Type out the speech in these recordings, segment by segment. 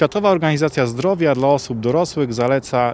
Światowa Organizacja Zdrowia dla osób dorosłych zaleca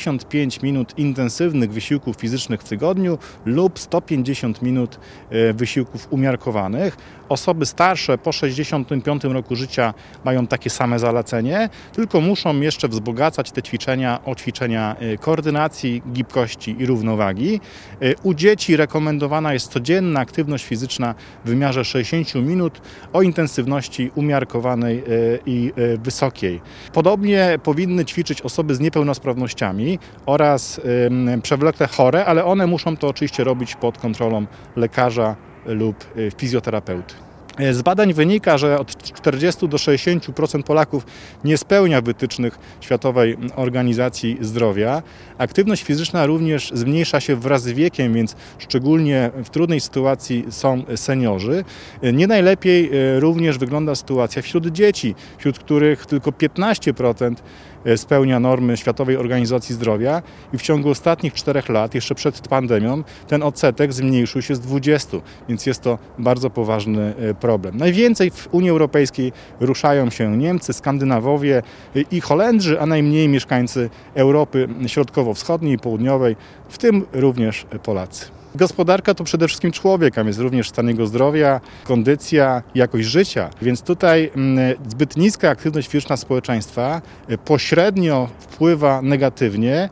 75 minut intensywnych wysiłków fizycznych w tygodniu lub 150 minut wysiłków umiarkowanych. Osoby starsze po 65 roku życia mają takie same zalecenie, tylko muszą jeszcze wzbogacać te ćwiczenia o ćwiczenia koordynacji, gibkości i równowagi. U dzieci rekomendowana jest codzienna aktywność fizyczna w wymiarze 60 minut o intensywności umiarkowanej i wysokiej. Podobnie powinny ćwiczyć osoby z niepełnosprawnościami oraz przewlekle chore, ale one muszą to oczywiście robić pod kontrolą lekarza lub fizjoterapeuty. Z badań wynika, że od 40 do 60% Polaków nie spełnia wytycznych Światowej Organizacji Zdrowia. Aktywność fizyczna również zmniejsza się wraz z wiekiem, więc szczególnie w trudnej sytuacji są seniorzy. Nie najlepiej również wygląda sytuacja wśród dzieci, wśród których tylko 15% spełnia normy Światowej Organizacji Zdrowia i w ciągu ostatnich 4 lat, jeszcze przed pandemią, ten odsetek zmniejszył się z 20, więc jest to bardzo poważny problem. Najwięcej w Unii Europejskiej ruszają się Niemcy, Skandynawowie i Holendrzy, a najmniej mieszkańcy Europy Środkowo-Wschodniej i Południowej, w tym również Polacy. Gospodarka to przede wszystkim człowiek, a jest również stan jego zdrowia, kondycja, jakość życia. Więc tutaj zbyt niska aktywność fizyczna społeczeństwa pośrednio wpływa negatywnie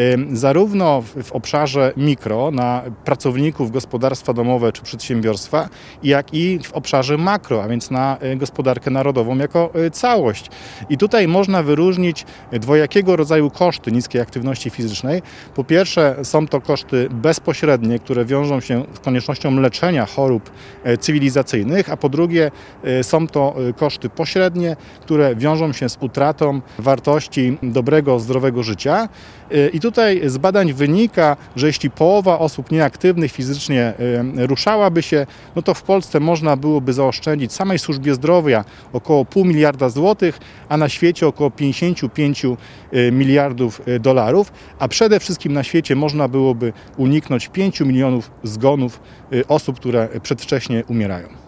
zarówno w obszarze mikro na pracowników gospodarstwa domowe czy przedsiębiorstwa, jak i w obszarze makro, a więc na gospodarkę narodową jako całość. I tutaj można wyróżnić dwojakiego rodzaju koszty niskiej aktywności fizycznej. Po pierwsze są to koszty bezpośrednie, które wiążą się z koniecznością leczenia chorób cywilizacyjnych, a po drugie są to koszty pośrednie, które wiążą się z utratą wartości dobrego, zdrowego życia. I tutaj z badań wynika, że jeśli połowa osób nieaktywnych fizycznie ruszałaby się, no to w Polsce można byłoby zaoszczędzić samej służbie zdrowia około $0,5 miliarda złotych, a na świecie około 55 miliardów dolarów, a przede wszystkim na świecie można byłoby uniknąć 5 milionów zgonów osób, które przedwcześnie umierają.